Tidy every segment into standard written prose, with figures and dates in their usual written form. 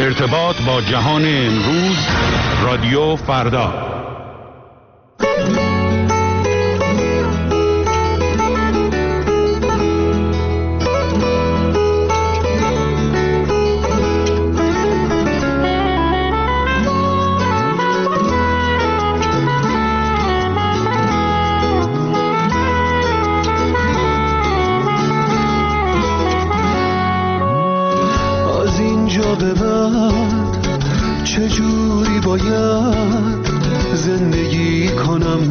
ارتباط با جهان امروز، رادیو فردا. به بعد چجوری باید زندگی کنم؟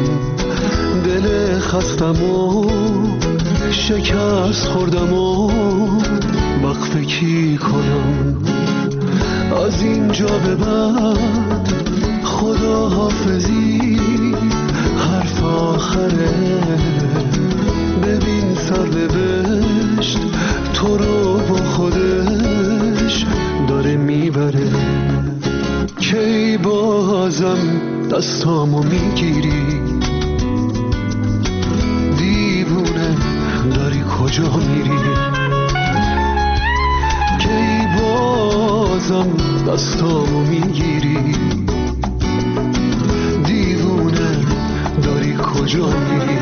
دل خستم و شکست خوردم و وقفه کی کنم؟ از اینجا به بعد خدا حافظی حرف آخره. ببین سرنوشت تو رو با خودش داره میبره. کی بازم دستامو میگیری؟ دیوونه داری کجا میری؟ کی بازم دستامو میگیری؟ دیوونه داری کجا میری؟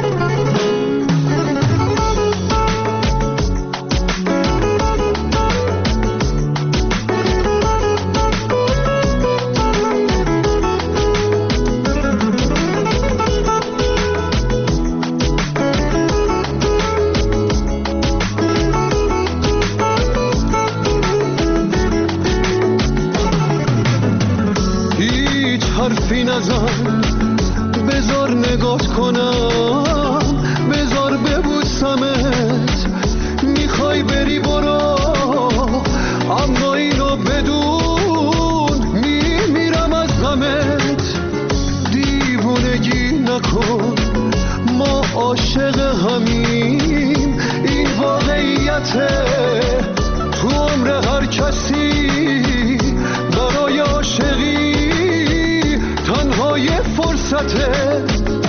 حرفی نزن، بذار نگات کنم، بذار ببوسمت. میخوای بری برو، اما اینو بدون میمیرم از غمت. دیوونگی نکن، ما عاشق همیم، این واقعیته. تو عمر هر کسی برای عاشقی تنهای فرصته.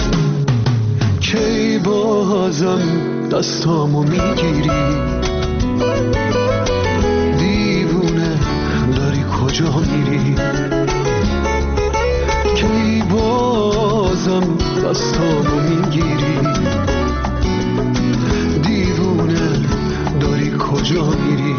کی بازم دستامو میگیری؟ دیوونه داری کجا میری؟ کی بازم دستامو میگیری؟ دیوونه داری کجا میری؟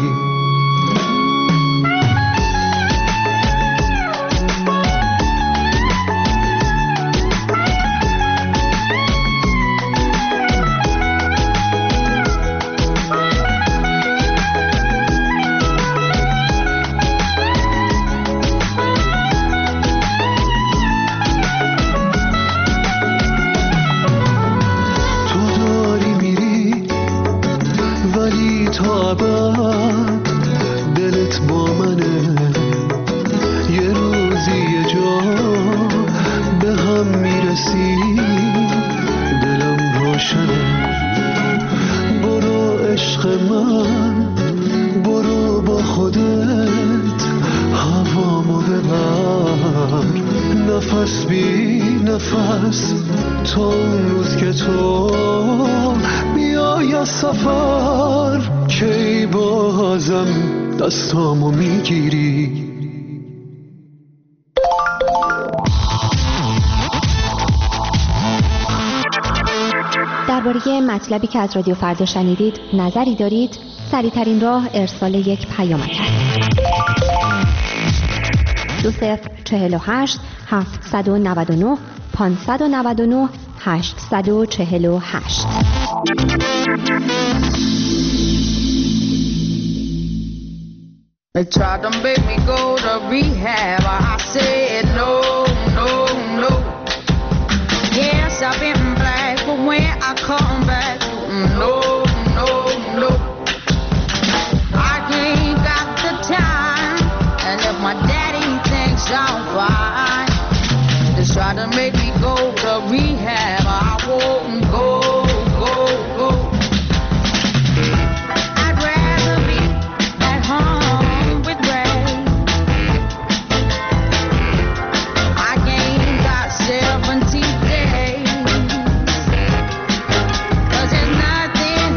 دلت با منه، یه روزی یه جا به هم میرسیم، دلم روشنه. برو عشق من، برو با خودت هوامو ببر، نفس بی نفس تا اون روز که تو بیای از سفر. کی بازم دستامو میگیری؟ درباره مطلبی که از رادیو فردا شنیدید نظری دارید؟ سریع‌ترین راه ارسال یک پیامک است. 2048 799 599 848. They tried to make me go to rehab. I said no, no, no. Yes, I've been black, but when I come back, no, no, no. I ain't got the time, and if my daddy thinks I'm fine, they try to make me go to rehab. I won't go, go, go. I'd rather be at home with Ray. I ain't got 70 days, 'cause there's nothing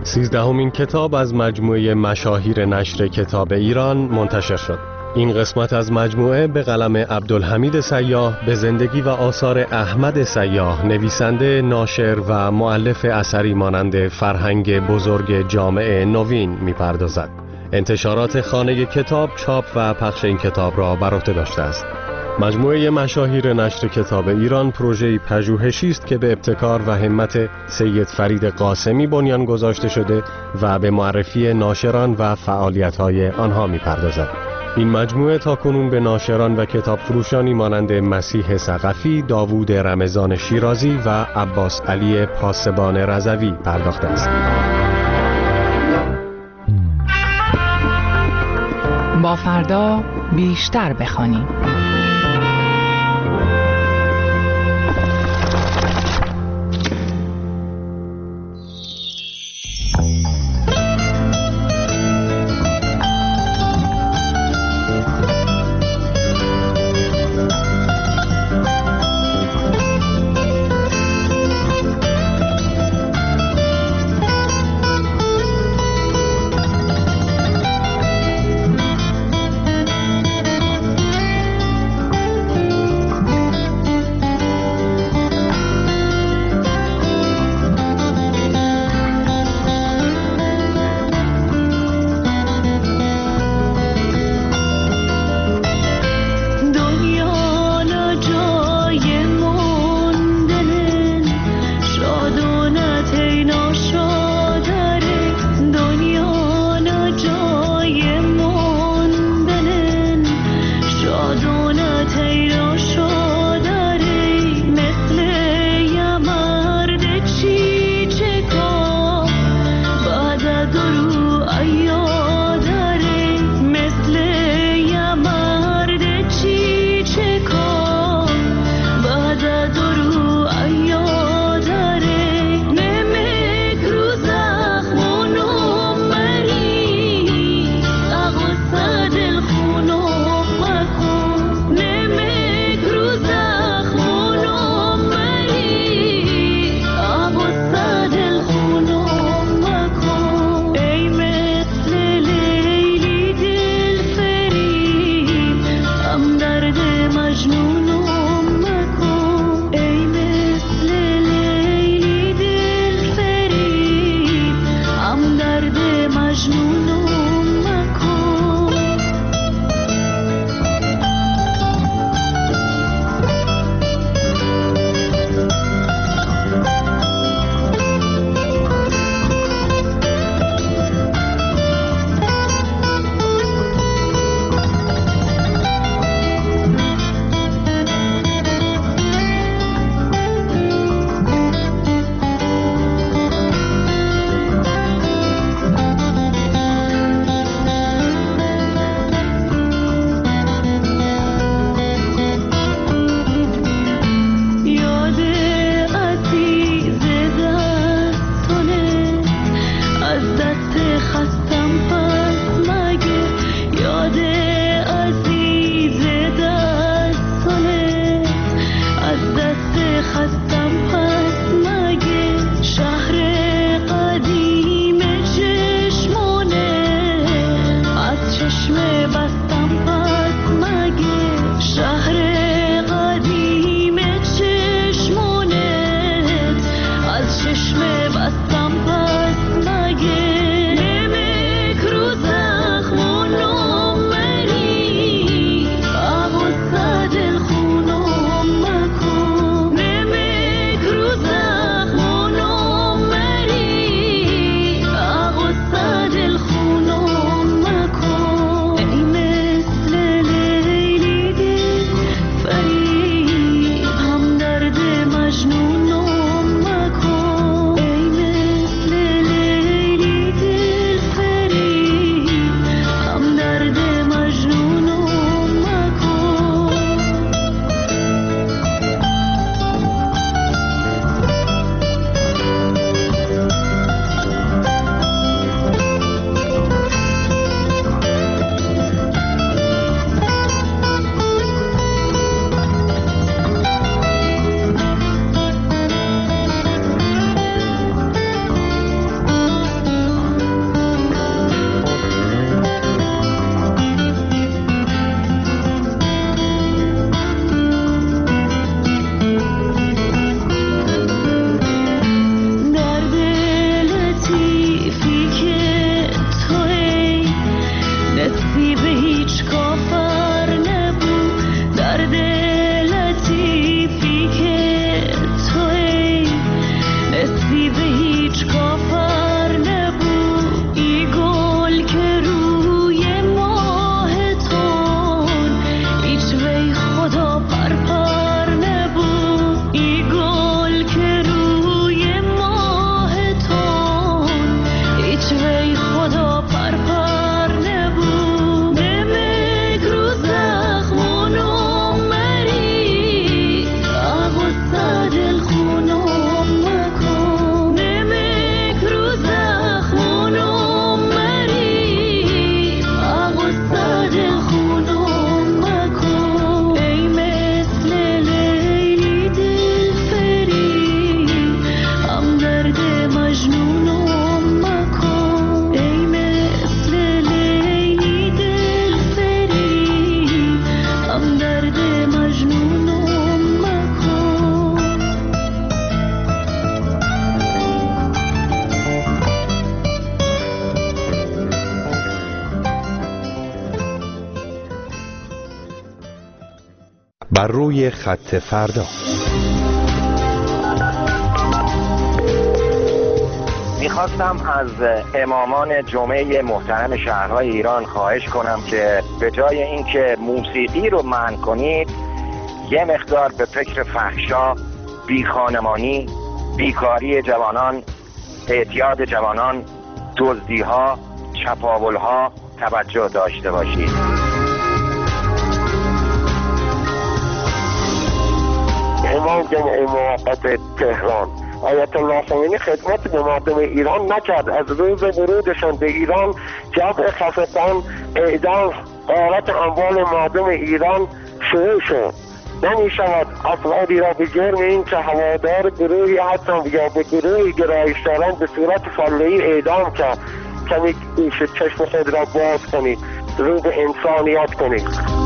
13مین کتاب از مجموعه مشاهیر نشر کتاب ایران منتشر شد. این قسمت از مجموعه به قلم عبدالحمید سیاح به زندگی و آثار احمد سیاح، نویسنده، ناشر و مؤلف اثری مانند فرهنگ بزرگ جامعه نوین می‌پردازد. انتشارات خانه کتاب چاپ و پخش این کتاب را بر عهده داشته است. مجموعه مشاهیر نشر کتاب ایران پروژه‌ای پژوهشی است که به ابتکار و همت سید فرید قاسمی بنیان گذاشته شده و به معرفی ناشران و فعالیت‌های آنها می‌پردازد. این مجموعه تاکنون به ناشران و کتاب فروشانی مانند مسیح ثقفی، داوود رمضان شیرازی و عباس علی پاسبان رضوی پرداخته است. با فردا بیشتر بخوانیم. بر روی خط فردا. میخواستم از امامان جمعه محترم شهرهای ایران خواهش کنم که به جای اینکه موسیقی رو منع کنید یه مقدار به فکر فحشا، بیخانمانی، بیکاری جوانان، اعتیاد جوانان، دزدی‌ها، چپاول‌ها توجه داشته باشید. امام جمعه موقت تهران آیت الله خمینی خدمت به مردم ایران نکرد. از روز ورودشان به ایران جمع خفتان، اعدام، غارت اموال مردم ایران شروع شد. نمی شود افرادی را به جرم این که هوادار گروهی هستند یا به گروهی گرایشداران به صورت فاله‌ای اعدام کرد. کمی چشم خود را باز کنید، رو به انسانیت کنید.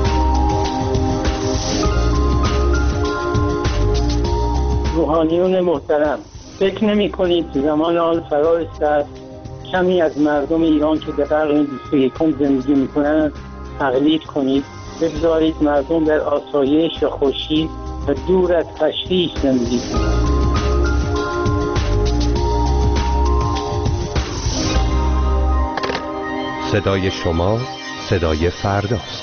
روحانیون محترم، فکر نمی کنید زمان آن فرا رسیده کمی از مردم ایران که در قرن 21 زندگی می کنند تقلید کنید؟ بگذارید مردم در آسایش و خوشی و دور از تشویش زندگی کنند. صدای شما صدای فرداست.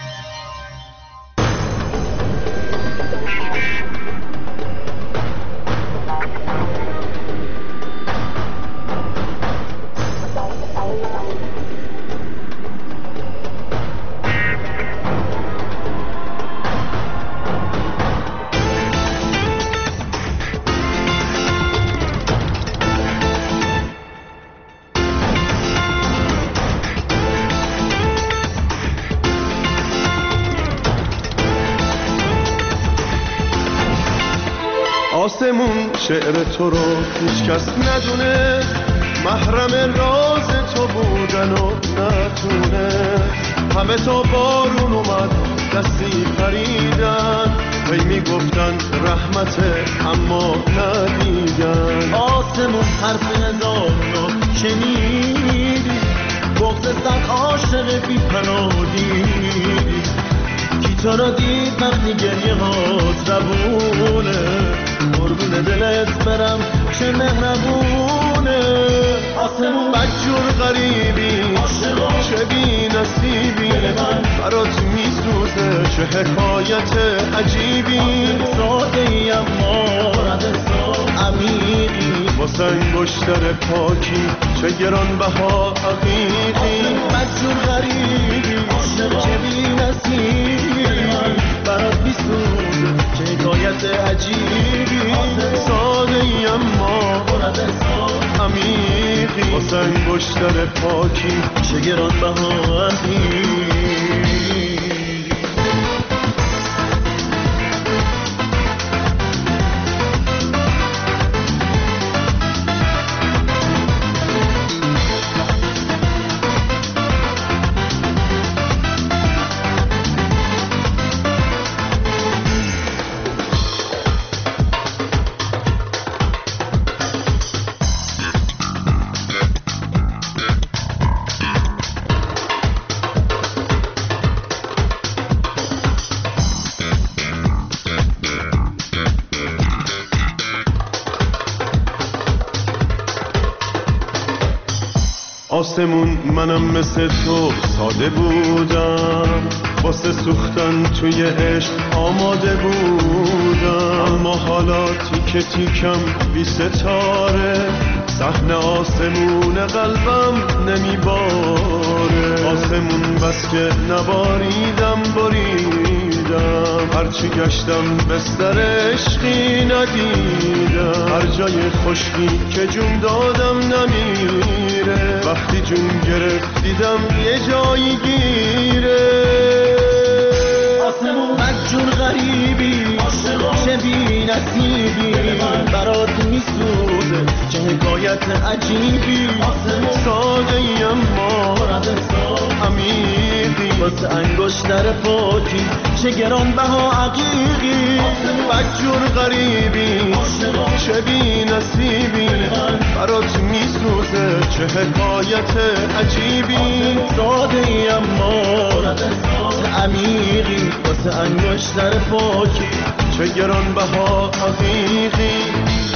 آسمون شعر تو رو هیچ کس ندونه، محرم راز تو بودن و نتونه. همه تا بارون اومد دستی پریدن، هی میگفتن رحمته اما ندیدن. آسمون حرف هزار رو شنیدی، بغض زد عاشق بی پناه دیدی. کی تو را دید وقتی گریه هات زبونه، قربون دلت برم چه مهربونه. آسمون بدجور غریبی چه بی نصیبی، برات میسوزه چه حکایت عجیبی. ساده ای اما عمیقی، واسه انگشتر پاکی چه گرانبها عقیقی. بدجور غریبی چه بی نصیبی، برات میسوزه چه حکایت عجیبی. ساده ای اما عمیقی، واسه انگشتر پاکی چه گرانبها عقیقی. آسمون منم مثل تو ساده بودم، واسه سوختن توی عشق آماده بودم. اما حالا تیکه تیکم بی ستاره، صحنه آسمون قلبم نمیباره. آسمون بس که نباریدم بریدم، هرچی گشتم بستر عشقی ندیدم. هر جای خشکی که جون دادم نمیره، وقتی جون گرفت دیدم یه جایی گیره. آسمون بدجور غریبی چه بی نصیبی، برات میسوزه چه حکایت عجیبی. ساده ای اما عمیقی، واسه انگشتر پاکی چه گرانبها عقیقی. بدجور غریبی چه بی نصیبی، برات میسوزه چه حکایت عجیبی. ساده ای اما عمیقی، واسه واسه انگشتر پاکی چه گرانبها حقیقی.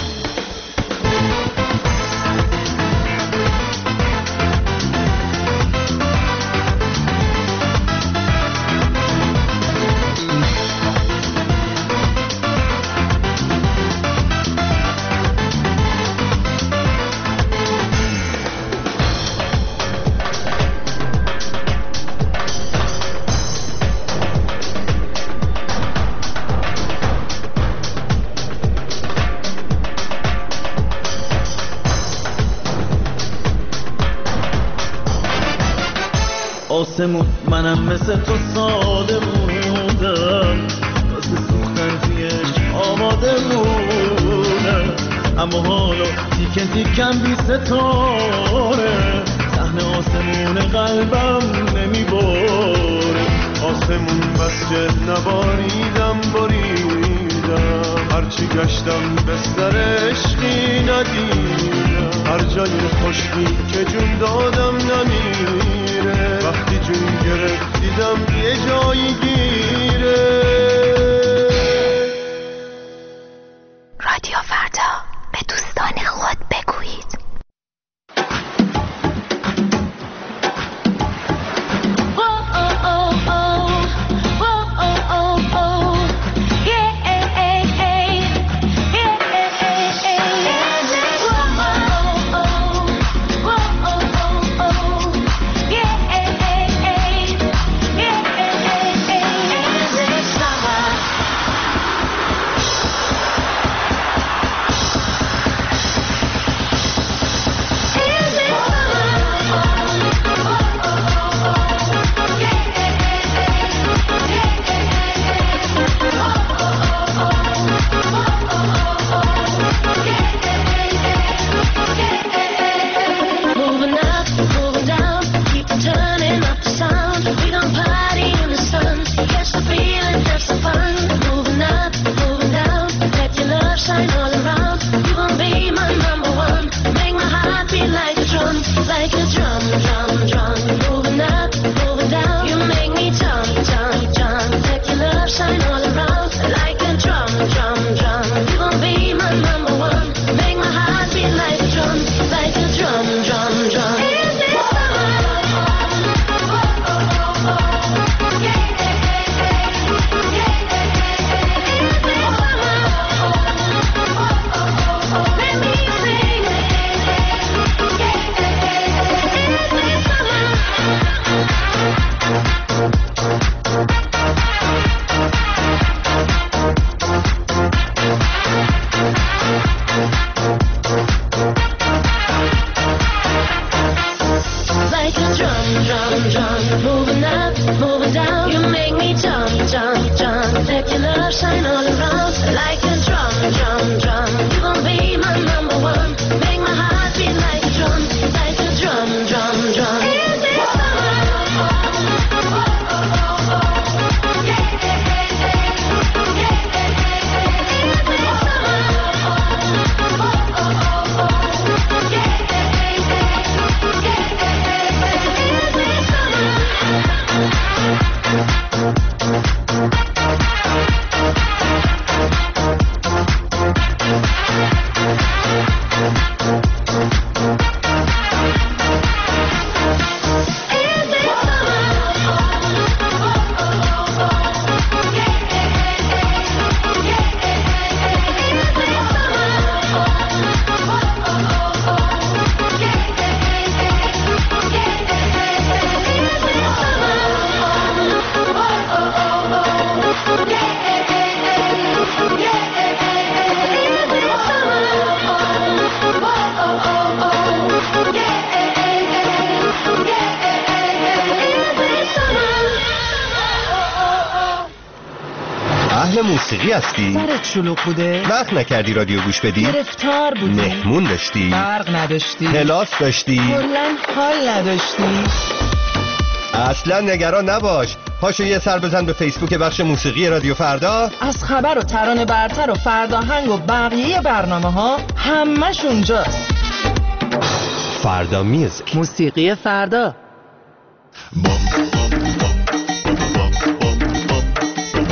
آسمون منم مثل تو ساده بودم، واسه سوختن تویش آماده بودم، اما حالا تیکن تیکن بی ستاره صحنه آسمون قلبم نمیباره. آسمون بس که نباریدم باریدم، هرچی گشتم بستر عشقی ندیدم، هر جای خشکی که جون دادم نمیره، وقتی جون گرفت دیدم یه جایی گیره. رادیو فردا، به دوستان خود بگویید. موسیقی هستی؟ سرت شلوغ بوده؟ وقت نکردی رادیو گوش بدی؟ گرفتار بودی؟ مهمون داشتی؟ برق نداشتی؟ کلاس داشتی؟ کلاً حال نداشتی؟ اصلا نگران نباش، پاشو یه سر بزن به فیسبوک بخش موسیقی رادیو فردا. از خبر و ترانه برتر و فرداهنگ و بقیه برنامه ها همش اونجاست. فردا میوزیک، موسیقی فردا.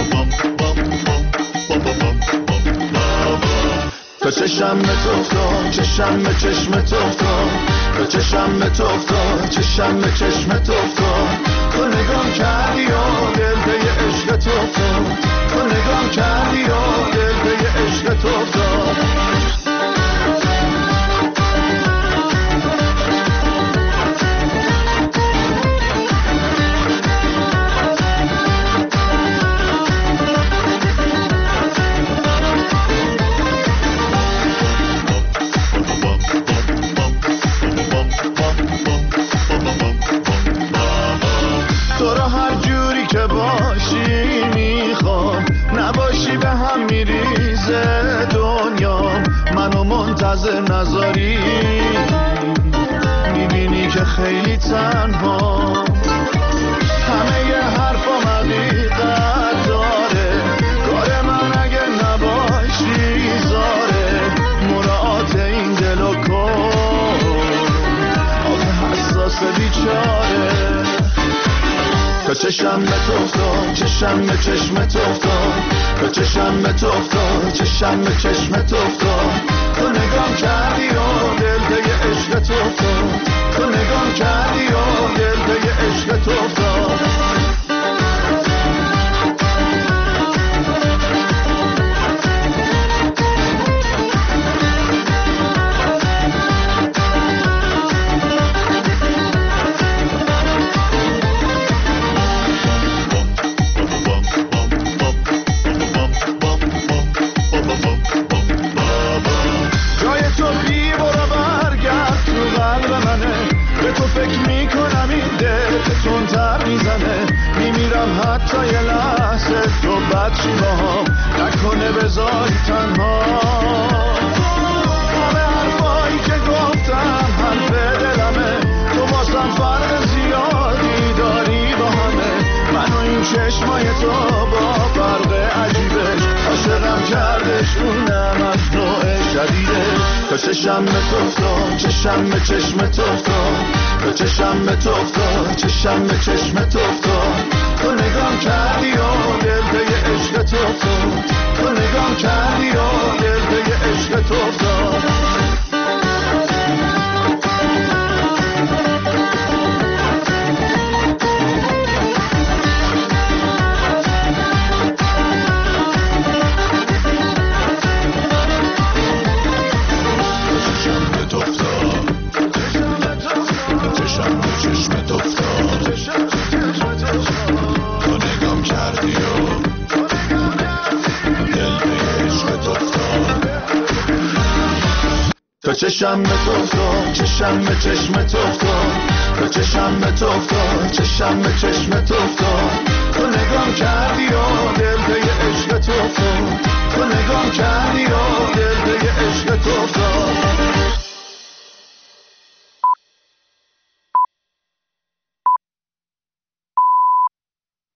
چشم به تو افتاد چشم به چشم تو افتاد به چشم به تو افتاد چشم به چشم تو افتاد تو نگام کردی و دل به عشق تو افتاد تو نگام کردی و دل به عشق تو افتاد منتظر نذاری میبینی که خیلی تنها همه ی حرفام حقیقت داره کار من اگه نباشی زاره مراعات این دل و کن آخه حساس بیچاره تا چشم به تو افتاد چشم به چشم تو افتاد تا چشم به تو افتاد چشم به چشم تو افتاد تو نگام کردی و دل به عشق تو افتاد تو نگام کردی و دل به عشق تو افتاد حتی یه لحظه تو بدشی با هم نکنه بذاری تنها همه حرفایی که گفتم حرف دلمه تو واسم فرق زیادی داری با همه من و این چشمای تو با فرق عجیبش عاشقم کردش اونم از نوع شدیدش تا چشم به تو افتاد چشم به چشم تو افتاد تا چشم به تو افتاد چشم به چشم تو افتاد تو نگام کردی و دل به عشق تو افتاد تو نگام کردی و دل به عشق تو افتاد تا چشم به تو افتاد چشم به چشم تو افتاد تا چشم به تو افتاد چشم به چشم تو افتاد